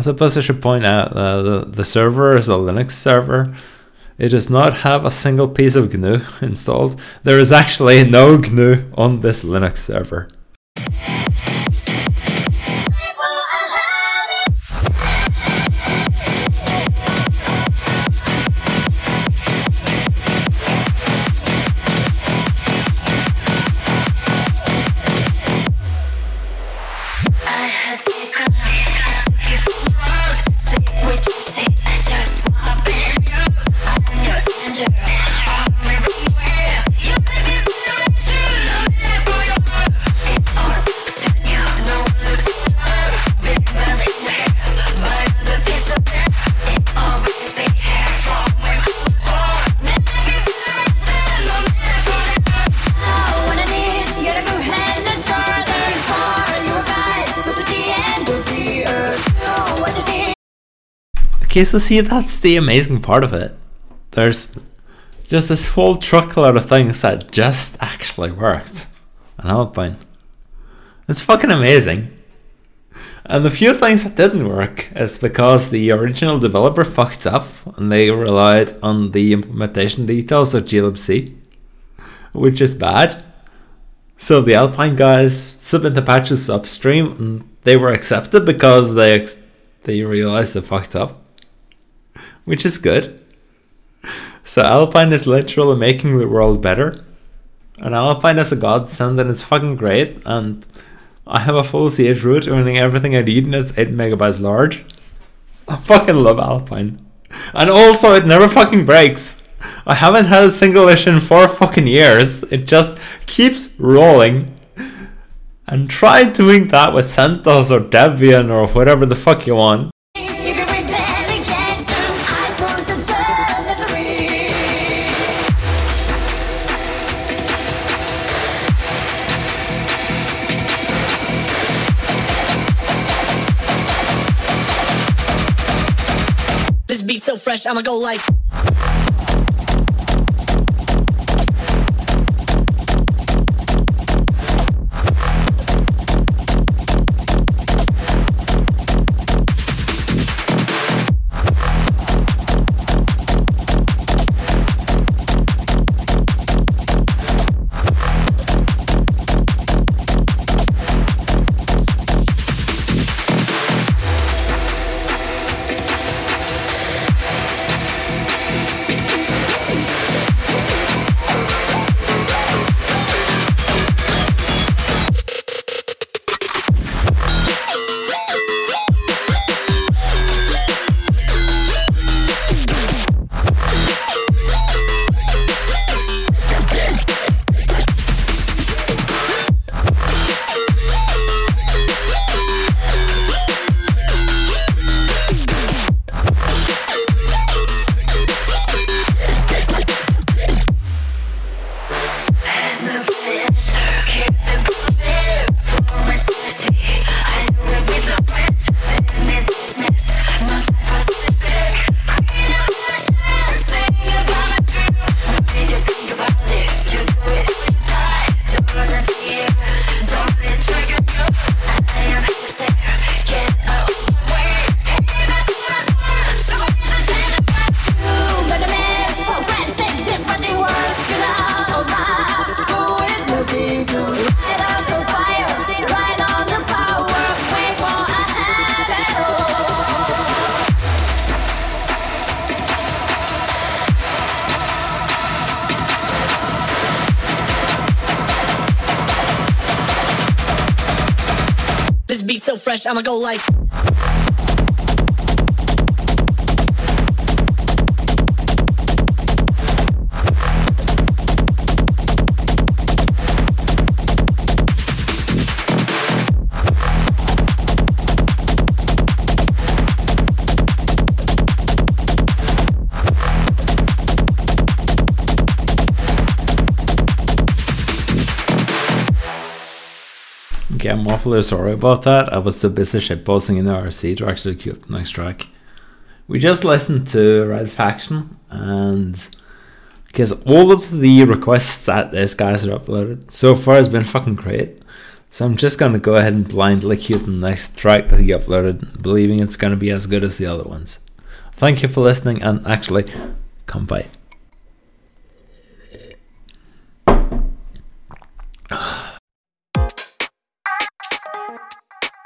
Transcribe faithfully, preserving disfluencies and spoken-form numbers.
suppose I should point out uh, the, the server is a Linux server. It does not have a single piece of G N U installed. There is actually no G N U on this Linux server. Okay, so see, that's the amazing part of it. There's just this whole truckload of things that just actually worked on Alpine. It's fucking amazing. And the few things that didn't work is because the original developer fucked up and they relied on the implementation details of glibc, which is bad. So the Alpine guys submitted the patches upstream and they were accepted because they ex- they realized they fucked up, which is good. So Alpine is literally making the world better. And Alpine is a godsend and it's fucking great. And I have a full C H root running everything I need and it's eight megabytes large. I fucking love Alpine. And also it never fucking breaks. I haven't had a single issue in four fucking years. It just keeps rolling. And try doing that with CentOS or Debian or whatever the fuck you want. This beat so fresh, I'ma go like. This beat so fresh, I'ma go like. Okay, I'm awfully sorry about that. I was too busy shitposting in the R C to actually queue up the next track. We just listened to Red Faction, and because all of the requests that these guys have uploaded so far has been fucking great. So I'm just going to go ahead and blindly queue the next track that he uploaded, believing it's going to be as good as the other ones. Thank you for listening, and actually, come by.